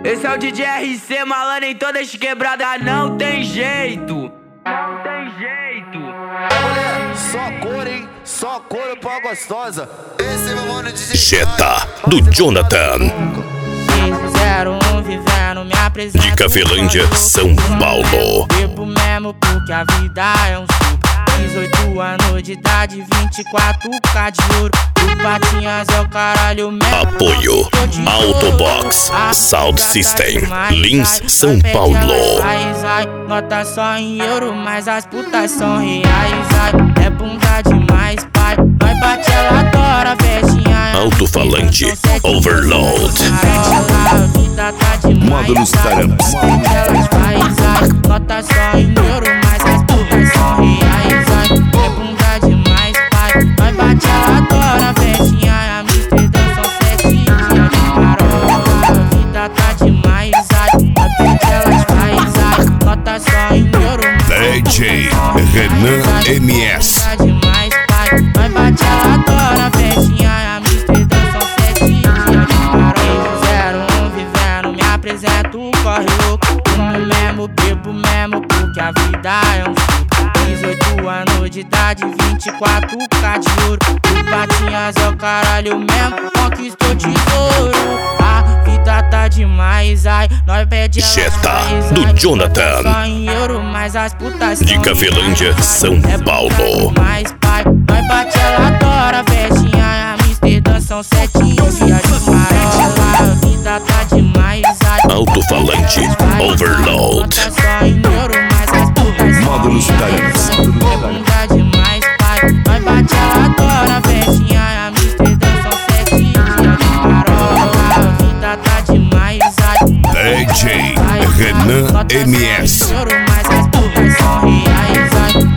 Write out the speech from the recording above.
Esse é o DJ RC, malandro em todas as quebradas. Não tem jeito. Não tem jeito. Mulher, só cor, hein? Só cor pra gostosa. Esse é meu mano DJ Jetta, do Jonathan. 01 vivendo, me apresento. De Cafelândia, São Paulo. Bebo mesmo porque a vida é um suco. 18 anos de idade, 24K de ouro. O Patinhas é o caralho mesmo. Apoio Autobox Sound System, Lins, São Paulo. Nota só em euro, mas as putas são reais. Ai, é bunda demais, pai. Vai bate, ela adora, festinha. Alto-falante Overload. A vida tá demais. Módulos Taramps. Nota só em euro, mas as putas são reais. É bunda demais, pai. Vai bate, ela adora, festinha. A Amsterdã são 7 dias de marola. A vida tá demais, até elas faz. Nota só em euro, DJ Renan MS. tá demais, pai. Vai bate, ela adora, festinha. A Amsterdã são 7 dias de marola. 01 vivendo, me apresento, corre louco. Fumo mesmo, bebo mesmo, porque a vida é um suco. 18 anos de idade, 24K de ouro. O Patinhas é o caralho mesmo, conquistou tesouro. A vida tá demais, ai, nós pede ela Jetta, mais, do ai. Jonathan. Só em euro, mas as putas De são Cafelândia, reais. São É bunda Paulo. demais, pai. Vai bate, ela adora, festinha. A Amsterdã são 7 dias de marola. A vida tá demais, ai. Alto-falante Overload. Nota só em euro, mas as putas são Módulos reais. Taramps. É bunda demais, pai. Vai bate, ela adora, festinha. A Amsterdã são 7 dias de marola. A vida tá demais, ai. DJ Renan MS. Mas as putas são reais, ai.